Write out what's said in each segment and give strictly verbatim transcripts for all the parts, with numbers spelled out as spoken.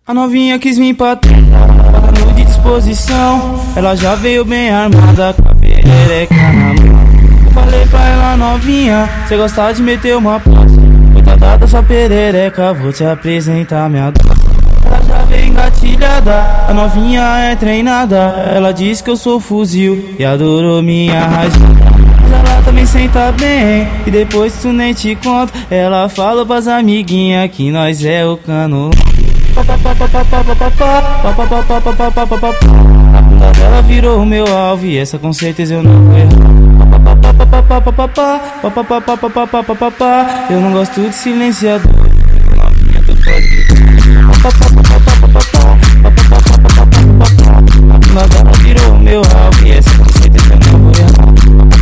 A novinha quis me empatar no de disposição. Ela já veio bem armada com a perereca na mão. Eu falei pra ela, novinha, cê gosta de meter uma pose. Coitada da sua perereca, vou te apresentar minha dose. Ela já veio engatilhada, a novinha é treinada. Ela diz que eu sou fuzil e adorou minha rajada. Mas ela também senta bem, e depois tu nem te conta. Ela falou pras amiguinhas que nós é o cano. A bunda dela virou o meu alvo e essa com certeza eu não vou errar. Eu não gosto de silenciador. Novinha, tu pode. A bunda dela virou o meu alvo e essa com certeza eu não vou errar.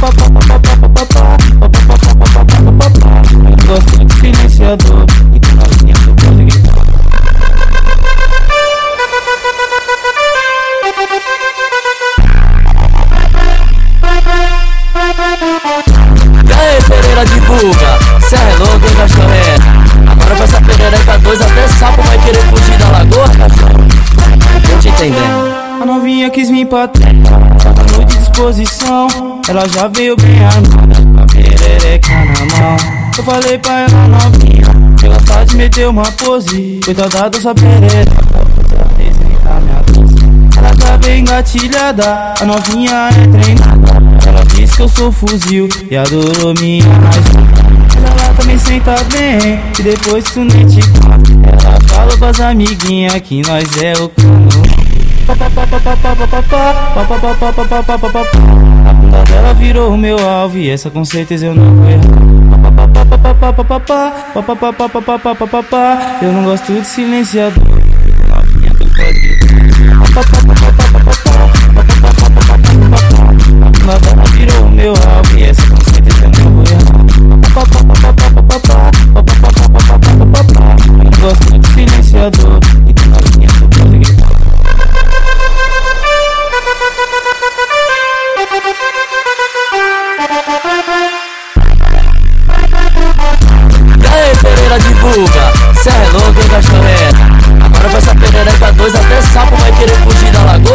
Eu não gosto de silenciador. Então novinha, tu pode gritar. Divulga, cê é louco, hein, cachorreira? Agora com essa perereca dois, até sapo vai querer fugir da lagoa, cachorro. Tô te entendendo. A novinha quis me empatar no de disposição. Ela já veio bem armada com a perereca na mão. Eu falei pra ela, novinha, que gosta de meter uma pose. Coitada da sua perereca, vou te apresentar minha dose. Ela tá bem engatilhada, a novinha é treinada. Ela diz que eu sou fuzil e adorou minha rajada. Mas ela também senta bem, e depois tu nem te conta. Ela falou pras amiguinhas que nós é o cano. A bunda dela virou o meu alvo e essa com certeza eu não vou errar. Eu não gosto de silenciador. Novinha, tu pode. A bunda dela virou o meu alvo e essa com certeza eu não vou errar. Eu não gosto de silenciador. Então novinha, tu pode gritar. Divulga, cê é louco, hein, cachorreira? Agora com essa perereca dois, até sapo vai querer fugir da lagoa.